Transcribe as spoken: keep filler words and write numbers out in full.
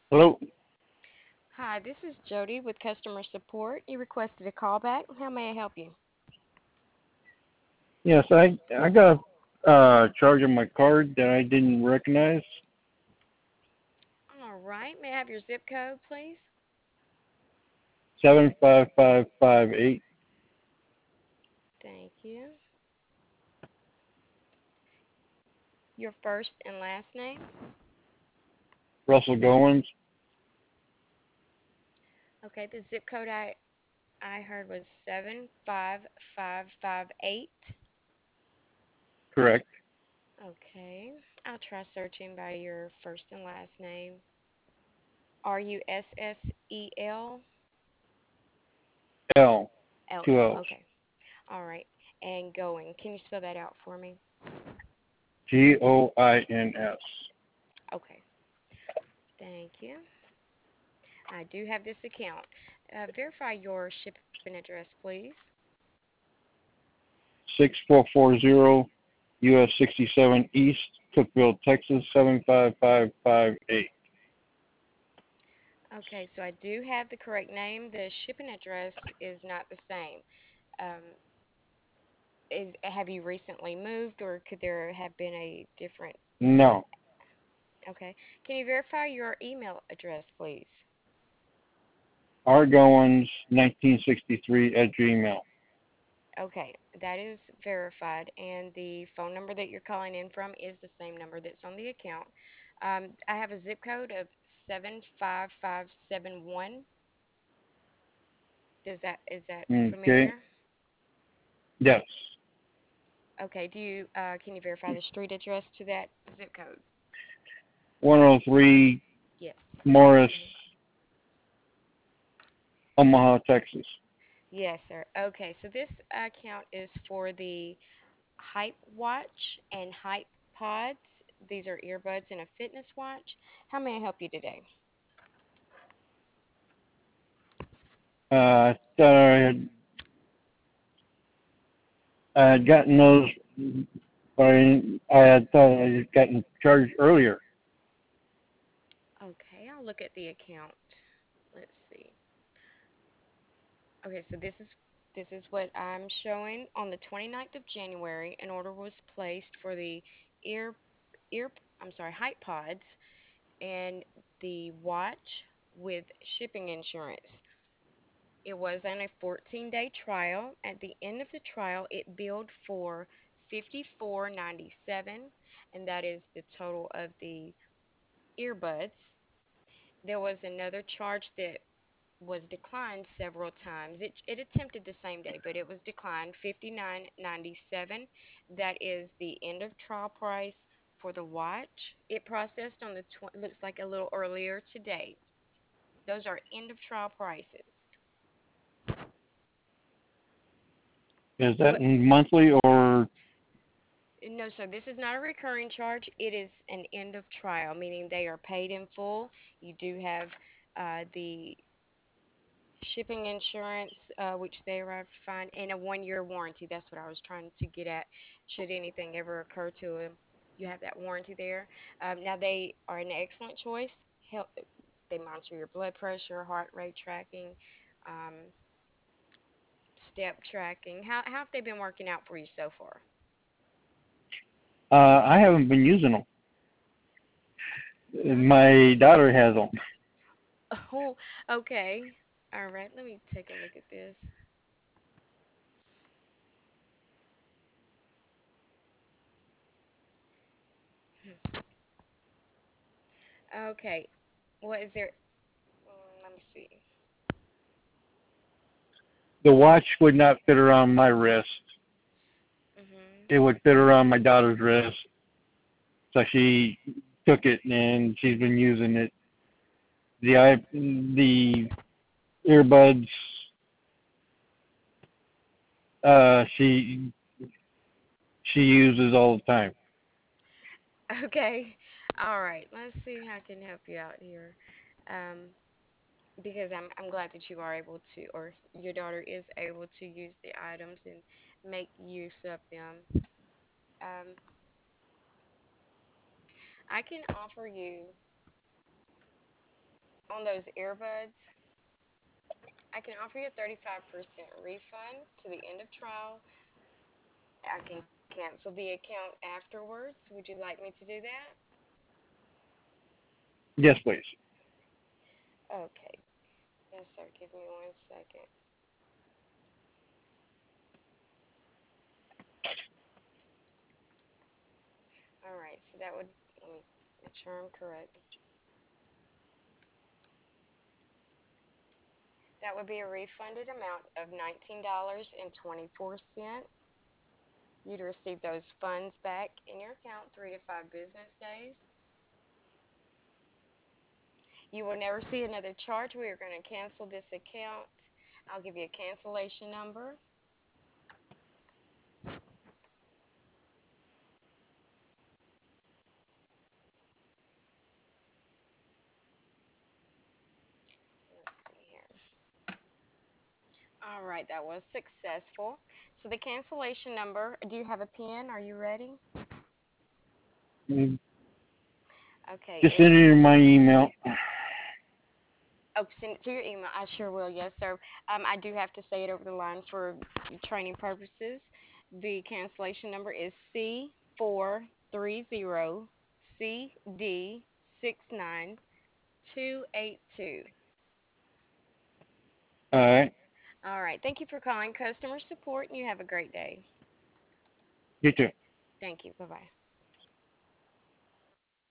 Hello. Hi, this is Jody with customer support. You requested a callback. How may I help you? Yes, I I got a uh, charge on my card that I didn't recognize. All right. May I have your zip code, please? Seven five five five eight. Thank you. Your first and last name? Russell Goins. Okay, the zip code I I heard was seven five five five eight. Correct. Okay. I'll try searching by your first and last name. R U S S E L L. L Two L. L's. Okay. All right. And going. Can you spell that out for me? G O I N S. Okay. Thank you. I do have this account. Uh, verify your shipping address, please. Six four four zero U S sixty seven East, Cookville, Texas. Seven five five five eight. Okay, so I do have the correct name. The shipping address is not the same. Um, is have you recently moved, or could there have been a different? No. Okay, can you verify your email address, please? R Goins nineteen sixty three at Gmail. Okay, that is verified, and the phone number that you're calling in from is the same number that's on the account. Um, I have a zip code of seven five five seven one. Does that is that Okay. familiar? Yes. Okay, do you uh, can you verify the street address to that zip code? One oh three Yes. Morris, Hmm. Omaha, Texas. Yes, sir. Okay, so this account is for the Hype Watch and Hype Pods. These are earbuds and a fitness watch. How may I help you today? Uh, I thought I had I had gotten those, but I, I had thought I had gotten charged earlier. Okay, I'll look at the account. Let's see. Okay, so this is this is what I'm showing. On the twenty-ninth of January, an order was placed for the ear ear I'm sorry, Hype Pods and the watch with shipping insurance. It was on a fourteen day trial. At the end of the trial, it billed for fifty-four ninety-seven, and that is the total of the earbuds. There was another charge that was declined several times. It, it attempted the same day, but it was declined fifty-nine ninety-seven. That is the end of trial price for the watch. It processed on the tw- looks like a little earlier today. Those are end of trial prices. Is that What? in monthly or No, so this is not a recurring charge. It is an end of trial, meaning they are paid in full. You do have uh, the shipping insurance, uh, which they arrived fine, and a one-year warranty. That's what I was trying to get at. Should anything ever occur to them, you have that warranty there. Um, now they are an excellent choice. Help, they monitor your blood pressure, heart rate tracking, um, step tracking. How, how have they been working out for you so far? uh, I haven't been using them. Okay. My daughter has them. Oh, okay. All right. Let me take a look at this. Hmm. Okay. What is there? mm, Let me see. The watch would not fit around my wrist. Hmm. It would fit around my daughter's wrist. So she took it and she's been using it. The i the earbuds. Uh, she she uses all the time. Okay. All right. Let's see how I can help you out here. Um, because I'm I'm glad that you are able to, or your daughter is able to use the items and make use of them. Um, I can offer you on those earbuds, I can offer you a thirty-five percent refund to the end of trial. I can cancel the account afterwards. Would you like me to do that? Yes, please. Okay. Yes, sir. Give me one second. All right. So that would, let me make sure I'm correct. That would be a refunded amount of nineteen dollars and twenty-four cents. You'd receive those funds back in your account three to five business days. You will never see another charge. We are going to cancel this account. I'll give you a cancellation number. Let's see here. All right, that was successful. So the cancellation number, do you have a pen? Are you ready? Mm, Okay, just it's, enter my email. oh, send it to your email. I sure will, yes, sir. Um, I do have to say it over the line for training purposes. The cancellation number is C four three zero C D six nine two eight two. All right. All right, thank you for calling customer support, and you have a great day. You too. Thank you. Bye bye.